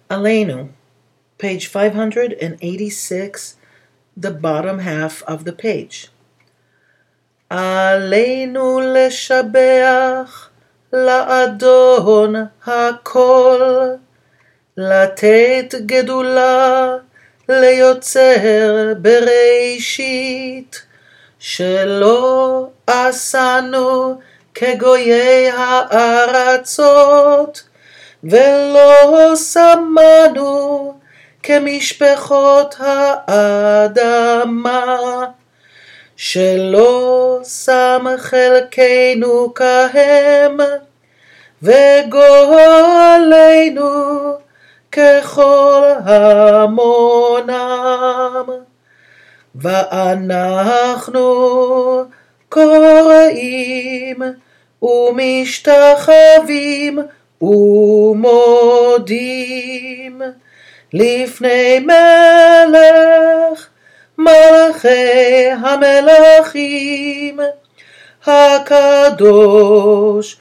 Aleinu, page 586, the bottom half of the page. Aleinu leshabeach לאדון הכל, לתת גדולה ליוצר בראשית, שלא עשנו כגויי הארצות, ולא שמנו כמשפחות האדמה, שלא שם חלקנו כהם, וגואלנו ככל המונם. ואנחנו קוראים ומשתחווים ומודים לפני מלך מלכי המלכים, הקדוש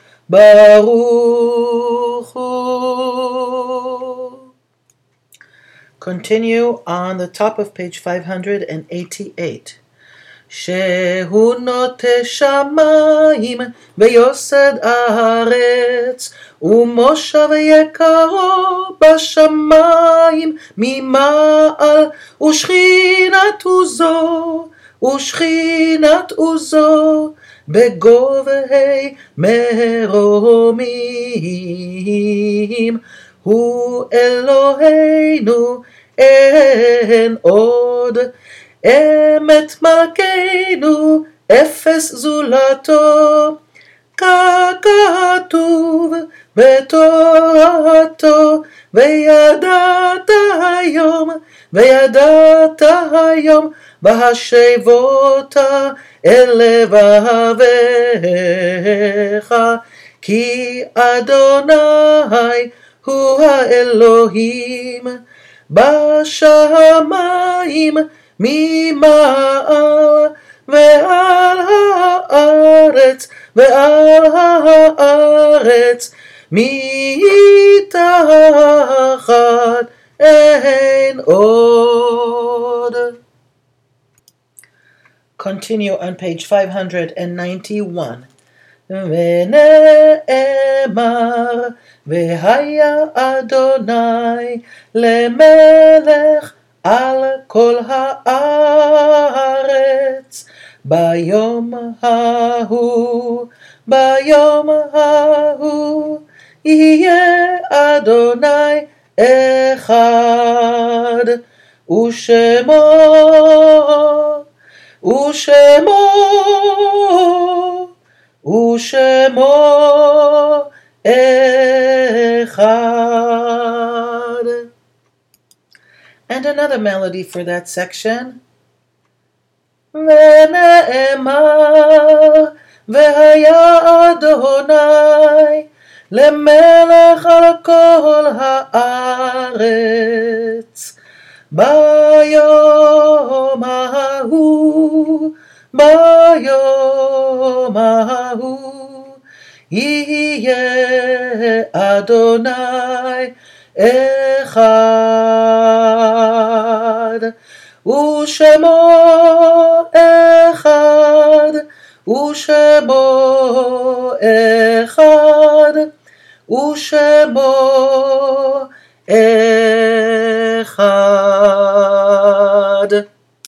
ברוך הוא. Continue on the top of page 588. שהוא נוטה שמיים ויוסד הארץ, ומושב יקרו בשמיים ממעל, ושכינת עוזו בגובהי מרומים. הוא אלוהינו אין עוד, אמת מלכנו אפס זולתו, ככתוב בתורתו, וידעת היום בהשבות אל לבביך, כי אדוני הוא האלוהים בשמיים ממעל, ועל הארץ מתחת אין עוד. Continue on page 591. ונאמר, והיה אדוני למלך על כל הארץ, ביום ההוא יהיה אדוני אחד, ושמו אחד. And another melody for that section. ונאמר, והיה אדוני למלך על כל הארץ, ביום ההוא יהיה אדוני אחד, ושמו אחד, ושמו אחד.